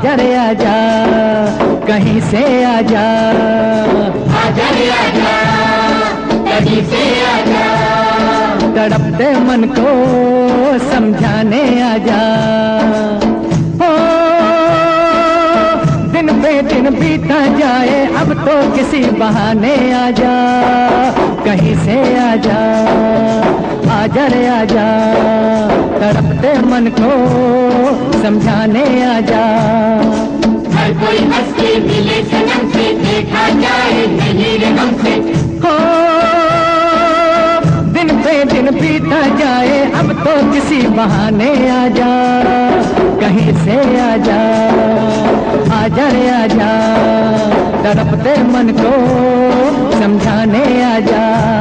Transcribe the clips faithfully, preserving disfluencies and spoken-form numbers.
आजा रे आजा, कहीं से आजा, आजा रे आजा, कहीं से आजा, तड़पते मन को समझाने आजा। ओ दिन पे दिन बीता जाए, अब तो किसी बहाने आजा, कहीं से आजा, आजा रे आजा, तड़पते मन को समझाने आजा। हर कोई हंसते मिले सनम से, देखा जाए नहीं रे हमसे। हो दिन पे दिन बीता जाए, अब तो किसी बहाने आजा, कहीं से आजा, आजा रे आजा, तड़पते मन को समझाने आजा।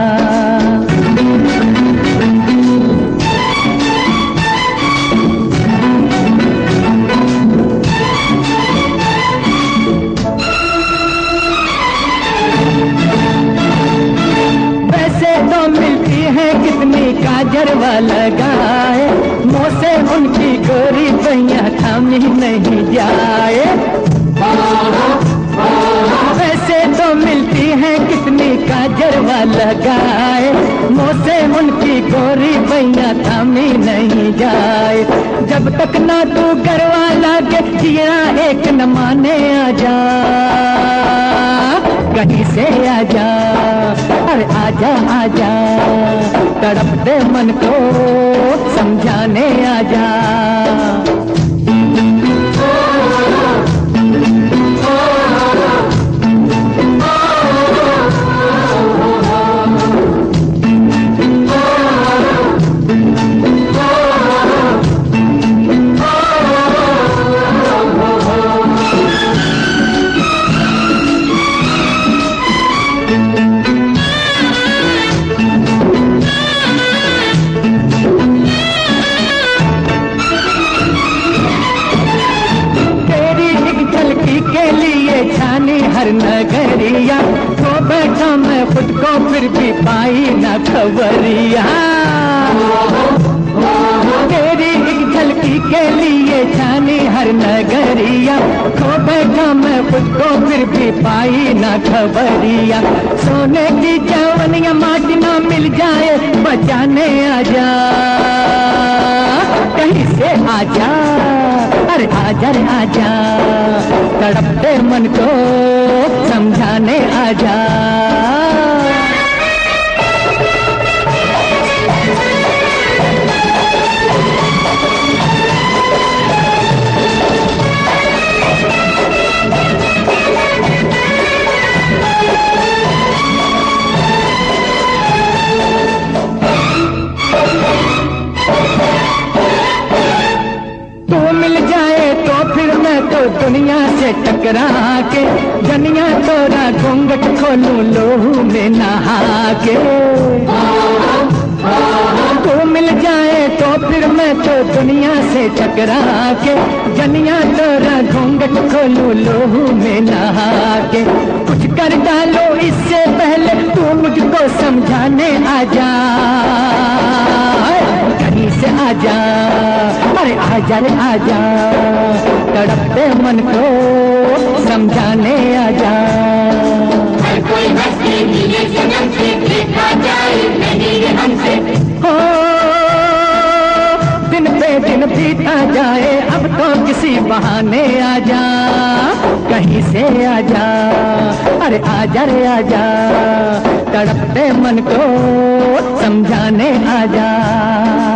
कितनी काजरवा लगाए, मुँह से उनकी गोरी पैया थामी नहीं जाए। वैसे तो मिलती है कितनी काजरवा लगाए, मुँह से उनकी गोरी पैया थामी नहीं जाए। जब तक ना तू गरवा लागे, जिया एक न माने आजा, कहीं से आजा, अरे आजा आजा, तड़पते मन को समझाने आजा। हर नगरिया तो बैठा मैं खुद को, फिर भी पाई न खबरिया। तेरी एक झलकी के लिए छानी हर नगरिया, तो बैठा मैं खुद को, फिर भी पाई न खबरिया। सोने की जवनिया माटी ना मिल जाए, बचाने आजा, कहीं से आजा, अरे आजा रे आजा, तड़पते मन को समझाने आजा। दुनिया से टकरा के जनिया तोरा घूंघट खोलूं लोहू में नहा के। तू मिल जाए तो फिर मैं तो दुनिया से टकरा के जनिया तोरा घूंघट खोलूं लोहू में नहा के। कुछ कर डालो इससे पहले तू मुझको समझाने आजा, कहीं से आजा, अरे आजा रे आजा, तड़पते मन को समझाने आजा। हर कोई हंसते मिले सनम से, देखा जाए नहीं रे हमसे। हो दिन पे दिन बीता जाए, अब तो किसी बहाने आजा, कहीं से आजा, अरे आजा रे आजा, तड़पते मन को समझाने आजा।